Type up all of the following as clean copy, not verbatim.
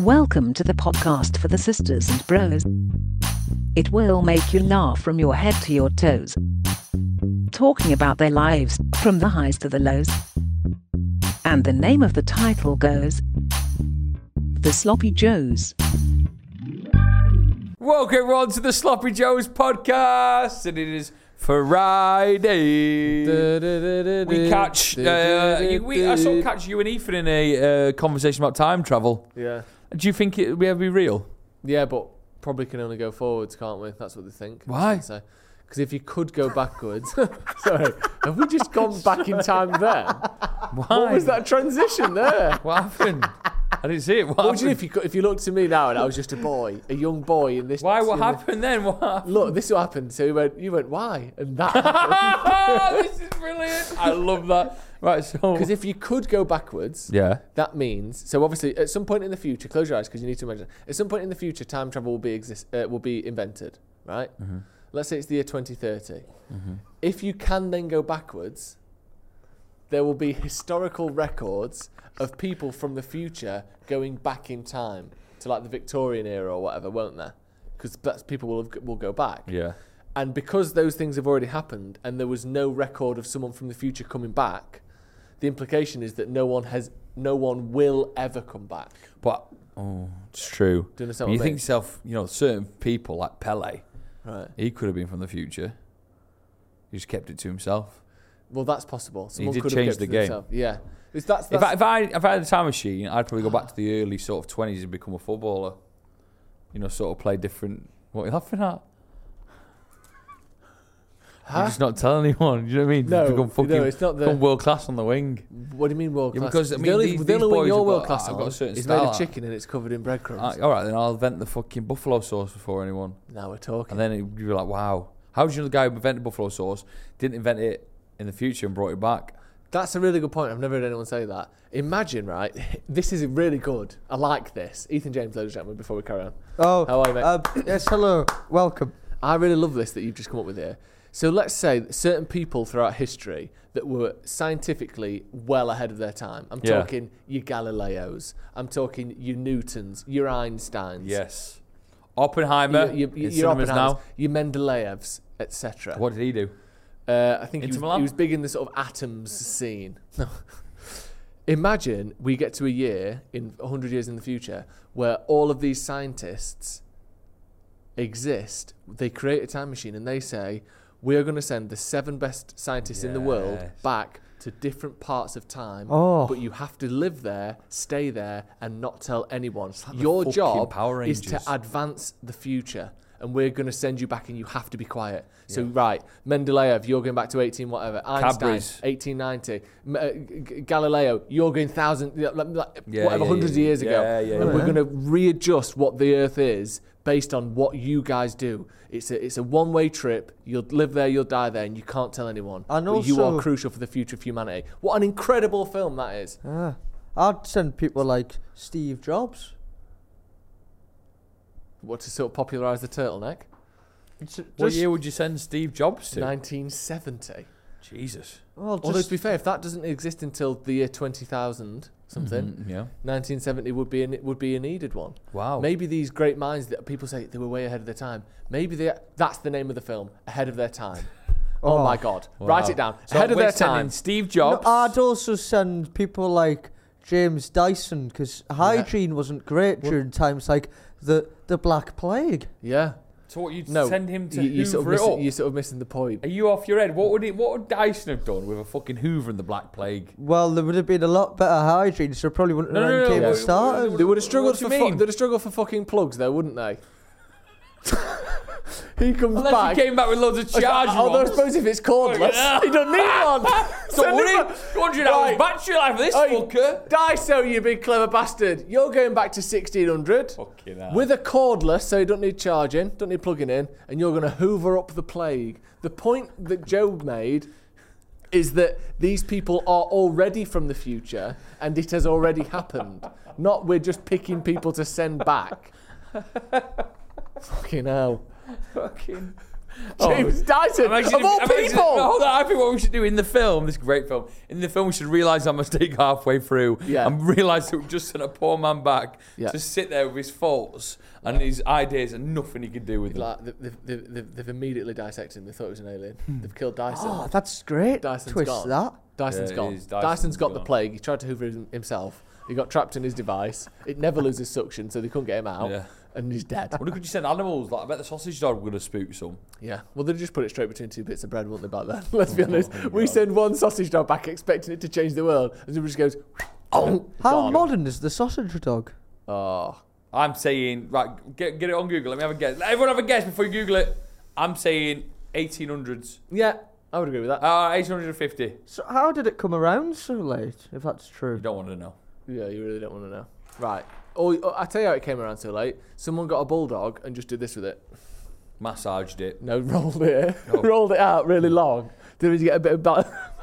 Welcome to the podcast for the sisters and bros. It will make you laugh from your head to your toes. Talking about their lives, from the highs to the lows. And the name of the title goes, The Sloppy Joes. Welcome everyone to the Sloppy Joes podcast, and it is Friday. We catch, I saw catch you and Ethan in a conversation about time travel. Yeah. Do you think it will ever be real? Yeah, but probably can only go forwards, can't we? That's what they think. Why? Because if you could go backwards... Sorry, have we just gone back in time there? Why? What was that transition there? What happened? I didn't see it. What Would you happened? if you looked at me now and I was just a young boy in this... Why? What happened then? What happened? Look, this is what happened. So you went, why? And that happened. This is brilliant. I love that. Right, so... Because if you could go backwards, Yeah. that means... So obviously, at some point in the future, close your eyes because you need to imagine. At some point in the future, time travel will be invented, right? Mm-hmm. Let's say it's the year 2030. Mm-hmm. If you can then go backwards, there will be historical records of people from the future going back in time to like the Victorian era or whatever, won't there? Because people will go back. Yeah. And because those things have already happened and there was no record of someone from the future coming back, the implication is that no one will ever come back. But, it's true. Do you understand You what I think mean? yourself, certain people like Pele, Right. he could have been from the future. He just kept it to himself. Well, that's possible. Someone did could change have kept the it to game. themselves. Yeah. That's If I had a time machine, I'd probably go back to the early sort of 20s and become a footballer. Sort of play different... What are you laughing at? You're just not telling anyone. You know what I mean? No, it's not become world class on the wing. What do you mean world Yeah, class? because, I mean, these the only wing boys you're have world got- class I've on got a certain is made of style. chicken and it's covered in breadcrumbs. All right, then I'll invent the fucking buffalo sauce before anyone. Now we're talking. And then you'd be like, wow. How did you know the guy who invented buffalo sauce didn't invent it in the future and brought it back? That's a really good point. I've never heard anyone say that. Imagine, right? This is really good. I like this. Ethan James, ladies and gentlemen, before we carry on. Oh, How are you, mate? yes, hello, welcome. I really love this that you've just come up with here. So let's say that certain people throughout history that were scientifically well ahead of their time. I'm Yeah. talking your Galileos. I'm talking your Newtons, your Einsteins. Yes. Oppenheimer Your in cinemas Oppenheimers, now. your Mendeleevs, etc. What did he do? I think he Inter was, Milan? he was big in the sort of atoms scene. No. Imagine we get to a year in 100 years in the future where all of these scientists exist. They create a time machine and they say, we're going to send the 7 best scientists in the world Yes. back to different parts of time, Oh. but you have to live there, stay there, and not tell anyone. like the Your fucking job Power is to Rangers. advance the future, and we're going to send you back, and you have to be quiet. So, right, Mendeleev, you're going back to 18 whatever. Einstein, Cadbury's. 1890. Galileo, you're going hundreds of years ago. Yeah, And we're going to readjust what the Earth is based on what you guys do. It's a one-way trip. You'll live there, you'll die there, and you can't tell anyone. And but you also- are crucial for the future of humanity. What an incredible film that is. I'd send people like Steve Jobs. What, to sort of popularise the turtleneck? What year would you send Steve Jobs to? 1970. Jesus. Well, Although, just to be fair, if that doesn't exist until the year 20,000 something, Yeah. 1970 would be a needed one. Wow. Maybe these great minds that people say they were way ahead of their time. Maybe that's the name of the film, Ahead of Their Time. Oh, Oh. my God! Wow. Write it down. So Ahead of we're their sending time. Steve No, Jobs. I'd also send people like James Dyson because hygiene wasn't great during times like the Black Plague. Yeah. So what, you'd No. send him to you sort of Hoover it up? you're sort of missing the point. Are you off your head? What would Dyson have done with a fucking Hoover and the Black Plague? Well, there would have been a lot better hygiene, so probably wouldn't have No, came no, and started. They would have struggled What do you mean? they'd have struggled for fucking plugs, though, wouldn't they? He comes Unless back. he came back with loads of charge Although I suppose if it's cordless, he don't need one. Don't Send him worry. back. 100 hours Right. battery life for this Oi, fucker. Daiso, you big clever bastard. You're going back to 1600 Fucking hell. with a cordless, so you don't need charging, don't need plugging in, and you're going to hoover up the plague. The point that Joe made is that these people are already from the future and it has already happened. Not we're just picking people to send back. Fucking hell. Fucking James Dyson, of all people. Hold on, I think what we should do in the film, this great film, in the film we should realise our mistake halfway through and realise that we've just sent a poor man back to sit there with his faults and his ideas and nothing he could do with them. Like, they've immediately dissected him. They thought it was an alien. They've killed Dyson. Oh, that's great. Dyson's Twist gone. that. Dyson's Yeah, it gone. is. Dyson's got the gone. plague. He tried to hoover himself. He got trapped in his device. It never loses suction, so they couldn't get him out. Yeah. And he's dead. What could you send animals? Like, I bet the sausage dog would have spooked some. Yeah. Well, they'd just put it straight between two bits of bread, wouldn't they, back then? Let's be honest. my We God. send one sausage dog back expecting it to change the world, and it just goes, oh, How gone. modern is the sausage dog? Oh. I'm saying, right, get it on Google. Let me have a guess. Let everyone have a guess before you Google it. I'm saying 1800s. Yeah, I would agree with that. 1850. So how did it come around so late, if that's true? You don't want to know. Yeah, you really don't want to know. Right. Oh, I tell you how it came around so late. Someone got a bulldog and just did this with it. Massaged it. No, rolled it. Oh. Rolled it out really long. Did you get a bit of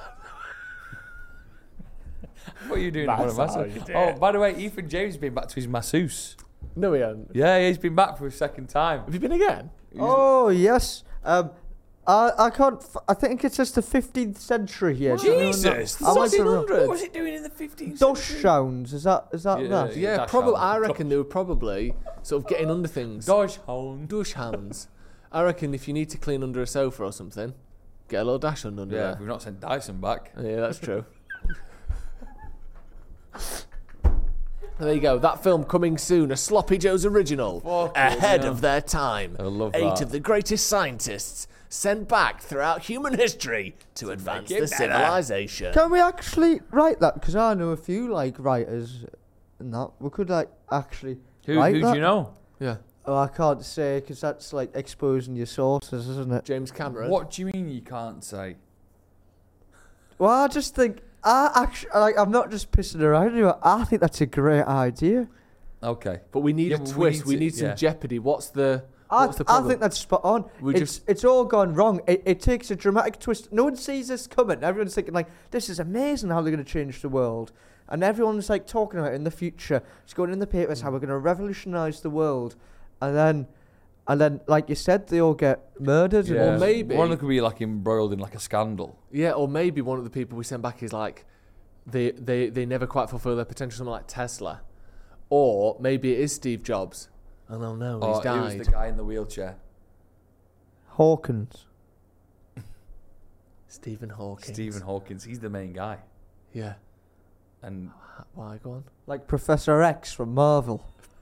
What are you doing? Massaged it. Oh, by the way, Ethan James has been back to his masseuse. No, he hasn't. Yeah, he's been back for a second time. Have you been again? Oh yes. I can't. I think it's just the 15th century here. Jesus, I might be wrong. 1600s. What was it doing in the 15th Dutch century? sounds. Is that that? Yeah, Dash probably. hound. I reckon they were probably sort of getting under things. Dodge hound. Douche hands. I reckon if you need to clean under a sofa or something, get a little dash under Yeah, there. we've not sent Dyson back. Yeah, that's true. There you go. That film coming soon. A Sloppy Joe's original. Fucking Ahead hell. of their time. I love 8 that. of the greatest scientists sent back throughout human history to advance it the better. civilization. Can we actually write that? Because I know a few like writers and that. We could like actually Who write do that. you know? Yeah. Oh, I can't say because that's like exposing your sources, isn't it? James Cameron. What do you mean you can't say? Well, I just think I'm not just pissing around here. I think that's a great idea. Okay. But we need Yeah, a but we twist. need We to- need some yeah. jeopardy. What's the I problem? think that's spot on. We It's all gone wrong. It takes a dramatic twist. No one sees this coming. Everyone's thinking like, this is amazing how they're going to change the world. And everyone's like talking about it in the future. It's going in the papers how we're going to revolutionise the world. And then, like you said, they all get murdered. Yeah. Or maybe- one of them could be like embroiled in like a scandal. Yeah, or maybe one of the people we send back is like they never quite fulfill their potential, something like Tesla. Or maybe it is Steve Jobs. Oh no, he's Or it died. was the guy in the wheelchair. Hawkins. Stephen Hawking. Stephen Hawkins. He's the main guy. Yeah. And Why, go on. Like Professor X from Marvel.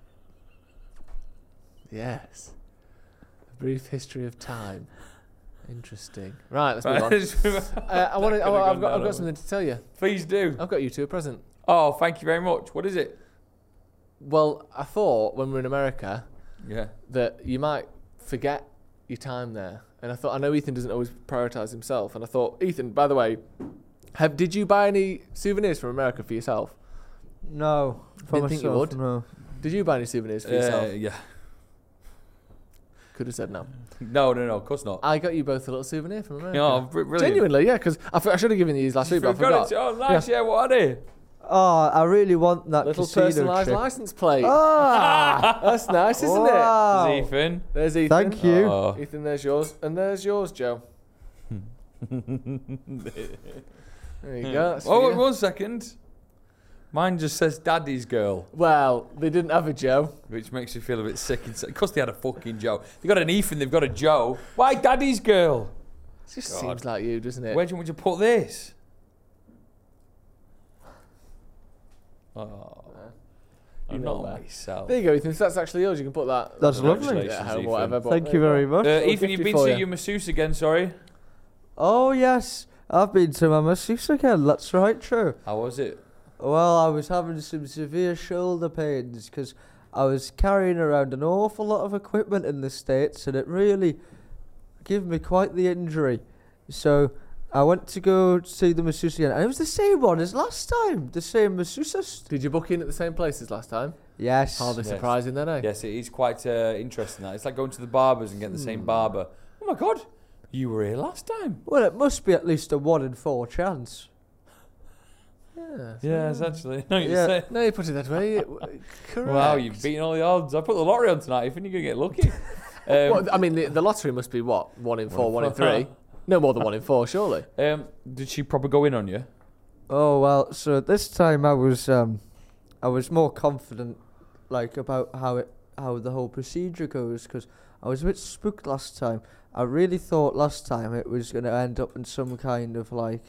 Yes. A brief history of time. Interesting. Right, let's move on. I've got something to tell you. Please do. I've got you two a present. Oh, thank you very much. What is it? Well, I thought when we were in America Yeah. that you might forget your time there. And I thought, I know Ethan doesn't always prioritise himself. And I thought, Ethan, by the way, did you buy any souvenirs from America for yourself? No. For Didn't think you myself, would. No. Did you buy any souvenirs for yourself? Yeah. Could have said no. No, of course not. I got you both a little souvenir from America. Oh, brilliant. Genuinely, yeah, because I should have given you these last week, but I forgot. Oh, nice. Yeah, what are they? Oh, I really want that Little casino personalised trip. license plate. Ah, That's nice, isn't it? wow. There's Ethan. There's Ethan. Thank you. Oh. Ethan, there's yours. And there's yours, Joe. There you go. That's for Oh, you. 1 second. Mine just says Daddy's Girl, Well, they didn't have a Joe. which makes me feel a bit sick. Because they had a fucking Joe. They've got an Ethan, they've got a Joe. Why Daddy's Girl? It just God. seems like you, doesn't it? Where do you want me to put this? Oh, You I'm know not that. myself. There you go, Ethan. If that's actually yours, you can put that. That's lovely. Congratulations, At home Ethan. or whatever. but Thank there you go. very much. Little Ethan, you've gifty been for to you. your masseuse again, sorry. Oh, yes. I've been to my masseuse again. That's right, true. How was it? Well, I was having some severe shoulder pains because I was carrying around an awful lot of equipment in the States and it really gave me quite the injury. So I went to go see the masseuse again and it was the same one as last time. The same masseuse. Did you book in at the same place as last time? Yes. Hardly Yes. surprising then, eh? Yes, it is quite interesting. That It's like going to the barbers and getting the same barber. Oh my God, you were here last time. Well, it must be at least a 1 in 4 chance. Yeah. Yes, actually. No, you Yeah. say. No, you put it that way. Correct. Wow, you've beaten all the odds. I put the lottery on tonight. You think you're going to get lucky? What, I mean, the lottery must be what? 1 in 4, 1 in 3. No more than 1 in 4, surely. Did she probably go in on you? Oh well, so this time I was more confident, like about how the whole procedure goes, because I was a bit spooked last time. I really thought last time it was going to end up in some kind of like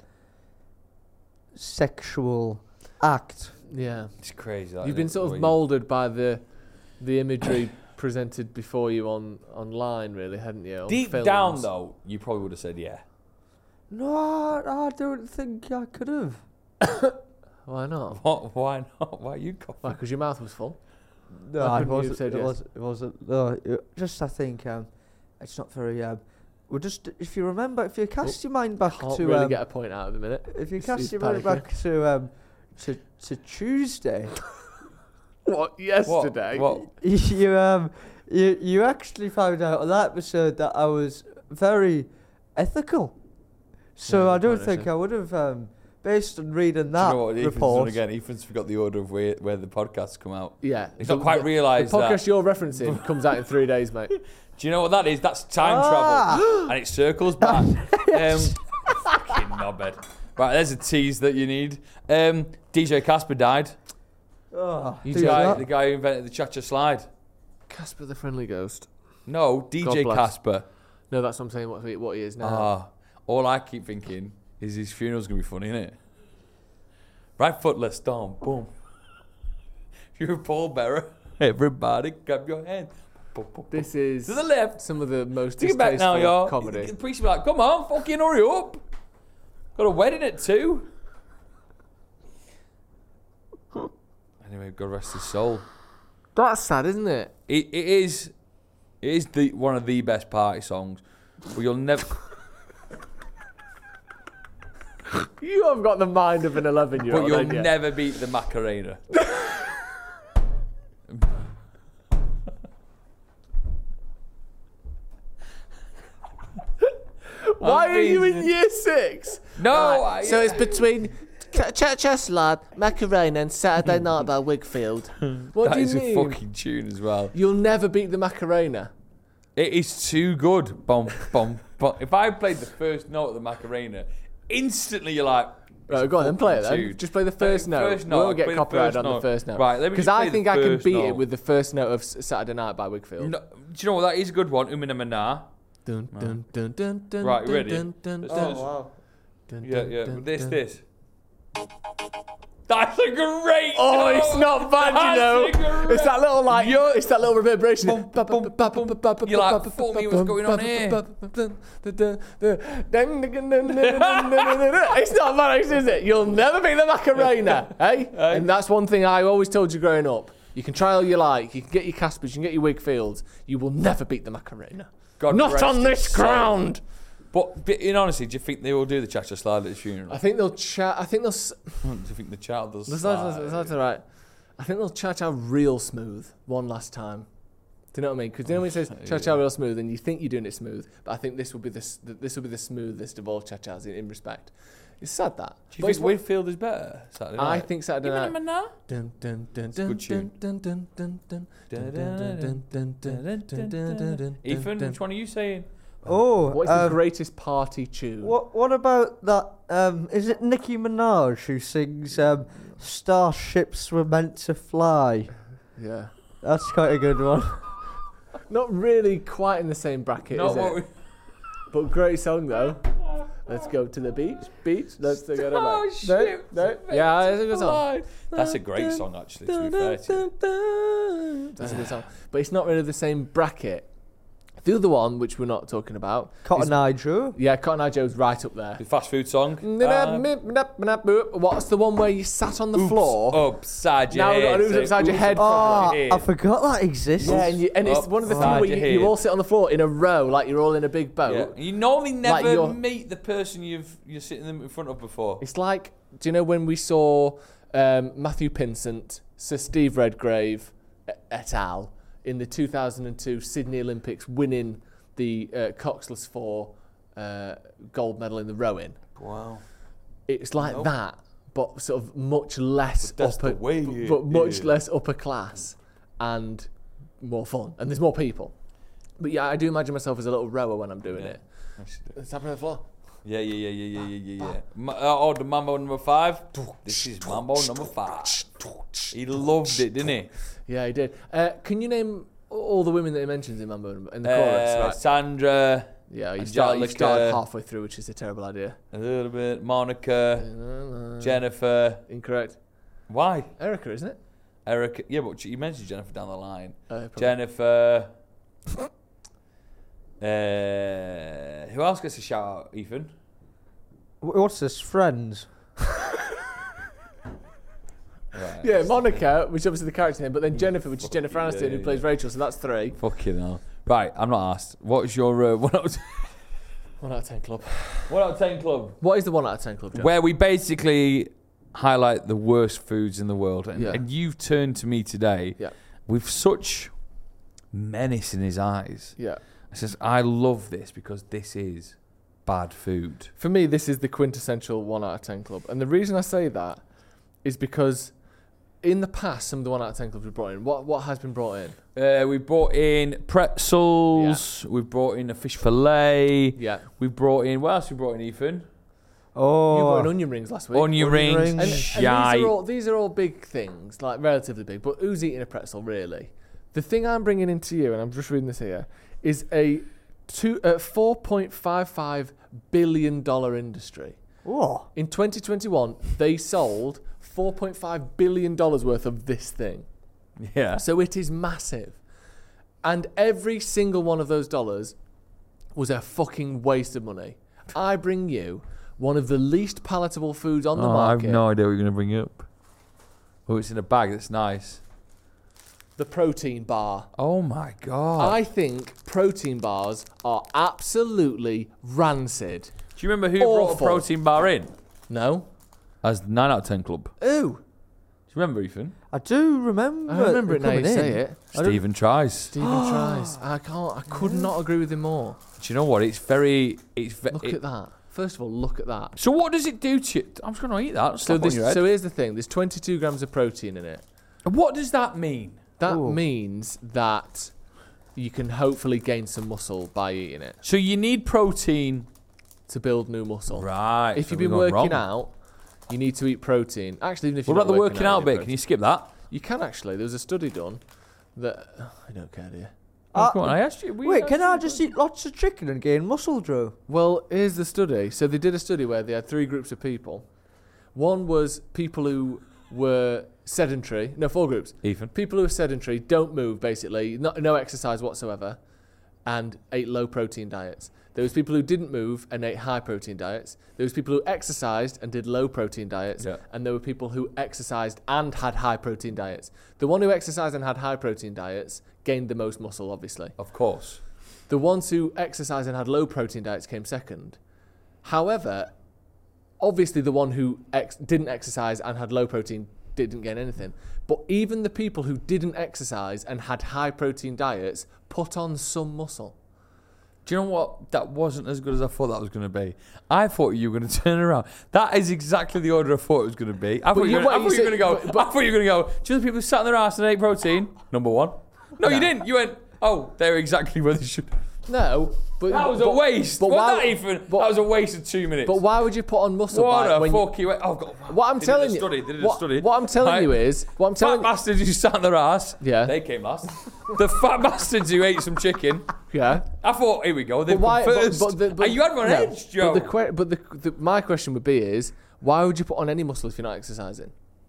sexual act. Yeah, it's crazy. You've been sort of moulded by the imagery presented before you online, really, hadn't you? Deep down, though, you probably would have said yeah. No, I don't think I could have. Why not? Why not? Why are you coughing? Why? Because your mouth was full. No, it wasn't. No, just I think it's not very. We'll just, if you remember, if you cast your mind back Can't to really get a point out of the minute. If you cast your mind back to Tuesday. What? Yesterday? What? You actually found out on that episode that I was very ethical. So I don't think I would have, based on reading that report. Again, Ethan's forgot the order of where the podcasts come out. Yeah. He's not quite realised that. The podcast you're referencing comes out in 3 days, mate. Do you know what that is? That's time travel. And it circles back. Fucking knobhead. Right, there's a tease that you need. DJ Casper died. Oh, the guy who invented the Cha-Cha slide. Casper the Friendly Ghost. No, DJ Casper. No, that's what I'm saying, what he is now. All I keep thinking is his funeral's going to be funny, isn't it? Right foot, let's storm. Boom. If you're a pallbearer, everybody grab your hand. This is to the left. Some of the most Take it back now, y'all. Comedy. The priest will be like, come on, fucking hurry up. Got a wedding at 2. Anyway, God rest his soul. That's sad, isn't it? It is one of the best party songs. But you'll never... You have got the mind of an 11-year-old. But you'll never beat the Macarena. Why are you in year 6? No. Right, so it's between Cha-Cha Slide, Macarena and Saturday Night by Wigfield. What do you mean? That is a fucking tune as well. You'll never beat the Macarena. It is too good. Bum, bum, bum. If I played the first note of the Macarena, instantly you're like... Right, go on then, play it then. Just play the first note. We won't get copyrighted on the first note. Right, let me. Because I think I can beat it with the first note of Saturday Night by Wigfield. No, do you know what? That is a good one. Umina Mana. Dun, dun, dun, dun, dun, right, ready? Dun, dun, dun, oh, wow. Yeah. This. That's a great. Oh, it's not bad, you know. It's that little like. It's that little reverberation. You're like, fuck me, what's going on here? It's not bad, is it? You'll never beat the Macarena, eh? And that's one thing I always told you growing up. You can try all you like. You can get your Caspers. You can get your Wigfields. You will never beat the Macarena. Not on this ground. But in honesty, do you think they will do the Cha-Cha slide at his funeral? I think they'll chat. Do you think the child does? That's all right. I think they'll cha-cha real smooth one last time. Do you know what I mean? Because you know when it says cha-cha real smooth, and you think you're doing it smooth, but I think this will be the smoothest of all cha-chas in respect. It's sad that. Do you think Wigfield is better? Saturday night? I think Saturday Night. Ethan, which one are you saying? Oh, what is the greatest party tune? What about that? Is it Nicki Minaj who sings "Starships Were Meant to Fly"? Yeah, that's quite a good one. Not really quite in the same bracket, is it? But great song though. Let's go to the beach. Let's go to the no. Yeah, it's a good song. That's a great song, actually. To be fair to you. That's a good song, but it's not really the same bracket. The other one, which we're not talking about, Cotton Eye Joe. Yeah, Cotton Eye Joe's right up there. The fast food song. What's the one where you sat on the floor? Upside your head. Now it was upside your head. Oh, I forgot that exists. Yeah, and it's one of the few where you all sit on the floor in a row, like you're all in a big boat. Yeah. You normally never meet the person you're sitting in front of before. It's like, do you know when we saw Matthew Pinsent, Sir Steve Redgrave, et al., in the 2002 Sydney Olympics, winning the Coxless 4 gold medal in the rowing. Wow. It's like that, but sort of much less less upper class and more fun. And there's more people. But yeah, I do imagine myself as a little rower when I'm doing it. Actually do. It's happening on the floor. Yeah. The Mambo number 5. This is Mambo number 5. He loved it, didn't he? Yeah, he did. Can you name all the women that he mentions in Mambo in the chorus? Right. Sandra. Yeah, you Angelica. started halfway through, which is a terrible idea. A little bit. Monica. Jennifer. Incorrect. Why? Erica, isn't it? Erica. Yeah, but you mentioned Jennifer down the line. Probably. Jennifer. Who else gets a shout out, Ethan? What's this? Friends? Right. Yeah, Monica, which is obviously the character name, but then Jennifer, which is Jennifer Aniston, who plays Rachel, so that's 3. Fucking hell. Right, I'm not asked. What's your 1 out of 1 out of 10 club. 1 out of 10 club? What is the 1 out of 10 club, John? Where we basically highlight the worst foods in the world. And, Yeah. and you've turned to me today with such menace in his eyes. Yeah. He says, I love this because this is bad food. For me, this is the quintessential 1 out of 10 club. And the reason I say that is because in the past, some of the 1 out of 10 clubs we brought in, what has been brought in? We brought in pretzels. Yeah. We've brought in a fish fillet. Yeah. We brought in, what else we brought in, Ethan? Oh, you brought in onion rings last week. Onion rings. And these are all big things, like relatively big. But who's eating a pretzel, really? The thing I'm bringing into you, and I'm just reading this here, is a $4.55 billion industry. oh. In 2021, they sold $4.5 billion worth of this thing. Yeah. So it is massive. And every single one of those dollars was a fucking waste of money. I bring you one of the least palatable foods on the market. I have no idea what you're going to bring up. Oh, it's in a bag. That's nice. The protein bar. Oh, my God. I think protein bars are absolutely rancid. Do you remember who brought a protein bar in? No? As the 9 out of 10 club. Ooh. Do you remember, Ethan? I do remember. I remember it now you say it. Stephen tries. Stephen tries. I could not agree with him more. Do you know what? Look at that. First of all, look at that. So what does it do to you? I'm just going to eat that. So here's the thing. There's 22 grams of protein in it. What does that mean? That means that you can hopefully gain some muscle by eating it. So you need protein to build new muscle. Right. If you've been working out, you need to eat protein. Actually, even if you're what not about the working out bit? protein. Can you skip that? You can actually. There was a study done that I don't care, do you? Come on, I asked you. Wait, can I just eat lots of chicken and gain muscle, Drew? Well, here's the study. So they did a study where they had 3 groups of people. One was people who were sedentary. No, 4 groups. Ethan. People who are sedentary, don't move, basically, no exercise whatsoever, and ate low-protein diets. There was people who didn't move and ate high-protein diets. There was people who exercised and did low-protein diets. Yeah. And there were people who exercised and had high-protein diets. The one who exercised and had high-protein diets gained the most muscle, obviously. Of course. The ones who exercised and had low-protein diets came second. However, obviously the one who didn't exercise and had low-protein didn't gain anything. But even the people who didn't exercise and had high-protein diets put on some muscle. Do you know what? That wasn't as good as I thought that was going to be. I thought you were going to turn around. That is exactly the order I thought it was going to be. I thought you were going to go. Do you know the people who sat in their ass and ate protein? Number 1. No, you didn't. You went, oh, they're exactly where they should. No, but that was a waste. That was a waste of 2 minutes. But why would you put on muscle? What a fuck you! Oh God! What I'm telling you, they did a study. What I'm telling you is, fat bastards who sat in their ass. Yeah, they came last. The fat bastards who ate some chicken. Yeah, I thought, here we go. They come first. But you had one edge, Joe. But my question would be is, why would you put on any muscle if you're not exercising?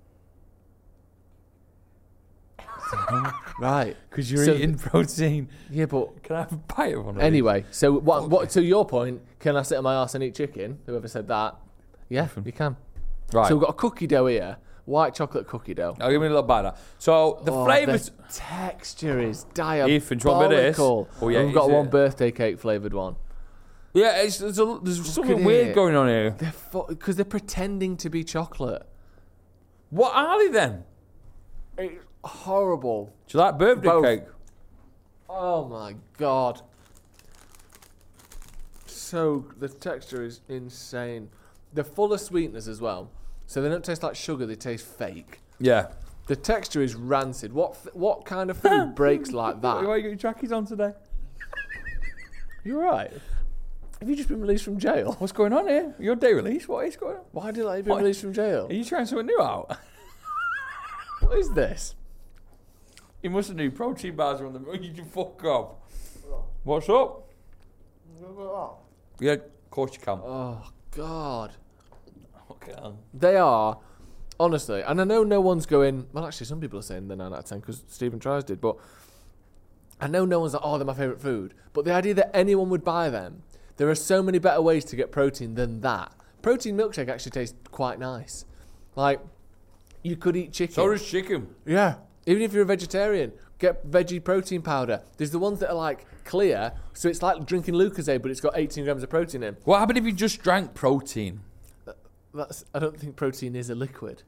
Right, because you're eating protein. Yeah, but can I have a bite of one? Anyway, so what? To your point, can I sit on my arse and eat chicken? Whoever said that? Yeah, you can. Right. So we've got a cookie dough here, white chocolate cookie dough. I'll give me a little bite of that. So the flavours, the texture is diabolical. Ethan, do you want a bit of this? Oh yeah, we've got one birthday cake flavoured one. Yeah, there's something weird going on here. Because they're pretending to be chocolate. What are they then? It's horrible. Do you like birthday cake? Oh my God. So the texture is insane. They're full of sweetness as well. So they don't taste like sugar, they taste fake. Yeah. The texture is rancid. What kind of food breaks like that? Why you got your trackies on today? You're right. Have you just been released from jail? What's going on here? You're on day release? What is going on? Why did I been released from jail? Are you trying something new out? What is this? You must have knew protein bars are on the... You can fuck up. What's up? Yeah, of course you can. Oh, God. Okay. They are, honestly, and I know no one's going... Well, actually, some people are saying they're 9 out of 10 because Stephen Tries did, but I know no one's like, oh, they're my favourite food. But the idea that anyone would buy them, there are so many better ways to get protein than that. Protein milkshake actually tastes quite nice. Like, you could eat chicken. So does chicken. Yeah. Even if you're a vegetarian, get veggie protein powder. There's the ones that are like clear, so it's like drinking Lucozade, but it's got 18 grams of protein in. What happened if you just drank protein? I don't think protein is a liquid.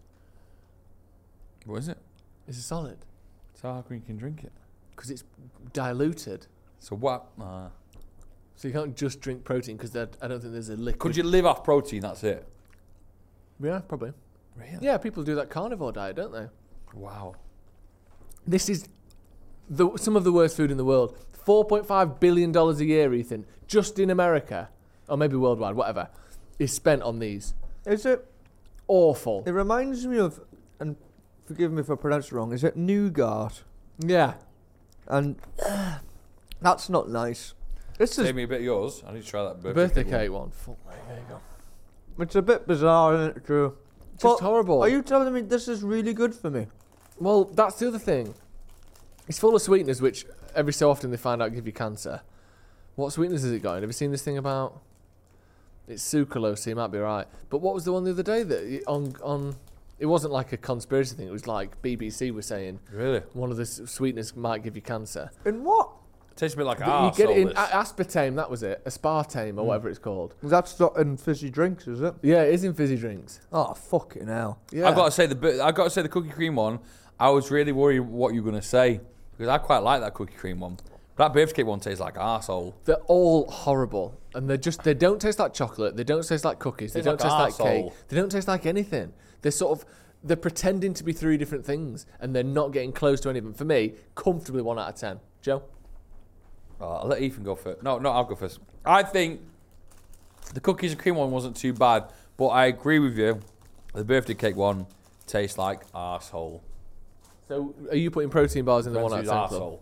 What is it? It's a solid. So how come you can drink it? Because it's diluted. So what? So you can't just drink protein because I don't think there's a liquid. Could you live off protein? That's it. Yeah, probably. Really? Yeah, people do that carnivore diet, don't they? Wow. This is some of the worst food in the world. $4.5 billion a year, Ethan, just in America, or maybe worldwide, whatever, is spent on these. Is it? Awful. It reminds me of, and forgive me if I pronounce it wrong, is it nougat? Yeah. And that's not nice. This Save is, me a bit of yours. I need to try that Birthday cake one. Fuck me, there you go. it's a bit bizarre, isn't it, Drew? Just horrible. Are you telling me this is really good for me? Well, that's the other thing. It's full of sweeteners, which every so often they find out give you cancer. What sweeteners has it got? Have you seen this thing about... It's sucralose, so you might be right. But what was the one the other day that on... It wasn't like a conspiracy thing. It was like BBC was saying... Really? One of the sweeteners might give you cancer. In what? It tastes a bit like You get it in aspartame, that was it. Aspartame, or whatever it's called. That's not in fizzy drinks, is it? Yeah, it is in fizzy drinks. Oh, fucking hell. Yeah. I've got to say the cookie cream one. I was really worried what you were going to say because I quite like that cookie cream one. But that birthday cake one tastes like arsehole. They're all horrible, and they don't taste like chocolate. They don't taste like cookies. They don't taste like cake. They don't taste like anything. They're pretending to be 3 different things, and they're not getting close to any of them. For me, comfortably 1 out of 10. Joe? I'll let Ethan go first. No, I'll go first. I think the cookies and cream one wasn't too bad, but I agree with you. The birthday cake one tastes like arsehole. So, are you putting protein bars in the 1 out of 10 club? Arsehole.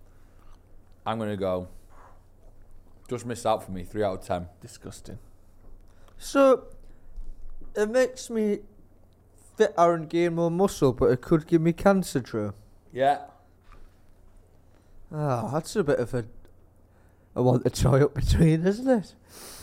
I'm going to go. Just missed out for me. 3 out of 10. Disgusting. So, it makes me fitter and gain more muscle, but it could give me cancer, Drew. Yeah. Ah, that's a bit of a one to try up between, isn't it?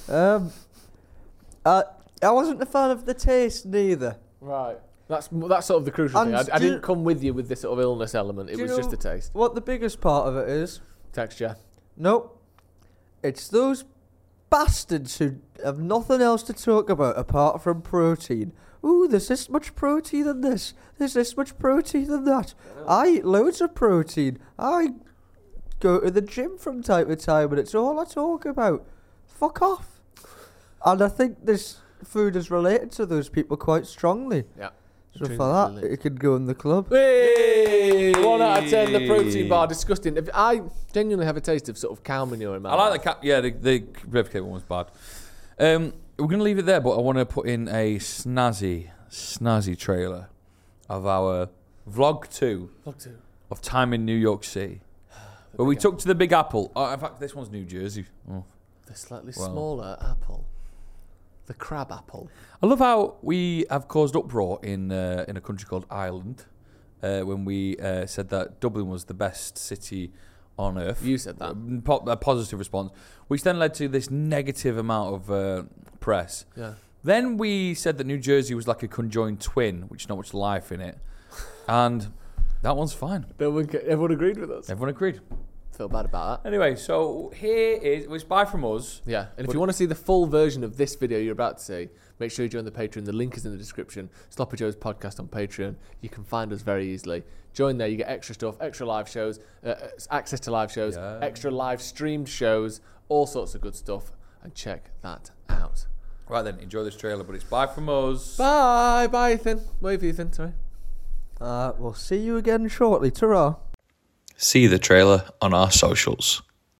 I wasn't a fan of the taste neither. Right. That's sort of the crucial thing. I didn't come with you with this sort of illness element. It was just the taste. What the biggest part of it is? Texture. Nope. It's those bastards who have nothing else to talk about apart from protein. Ooh, there's this much protein in this. There's this much protein in that. I eat loads of protein. I go to the gym from time to time and it's all I talk about. Fuck off. And I think this food is related to those people quite strongly. Yeah. So for that, it could go in the club. Hey! 1 out of 10, the protein bar, disgusting. I genuinely have a taste of sort of cow manure in my mouth. like the birthday cake one was bad. We're going to leave it there, but I want to put in a snazzy trailer of our Vlog 2 of time in New York City. Where we took to the Big Apple. Oh, in fact, this one's New Jersey. Oh. The slightly smaller apple. The crab apple. I love how we have caused uproar in a country called Ireland when we said that Dublin was the best city on earth. You said that. A positive response, which then led to this negative amount of press. Yeah. Then we said that New Jersey was like a conjoined twin, which not much life in it. And that one's fine. Everyone agreed with us. Everyone agreed. Feel bad about that. Anyway, so here is... It's bye from us. Yeah, and if you want to see the full version of this video you're about to see, make sure you join the Patreon. The link is in the description. Sloppy Joe's podcast on Patreon. You can find us very easily. Join there. You get extra stuff, extra live shows, access to live shows, extra live streamed shows, all sorts of good stuff. And check that out. Right then, enjoy this trailer, but it's bye from us. Bye. Bye, Ethan. Wave, Ethan. Sorry. We'll see you again shortly. Ta-ra. See the trailer on our socials.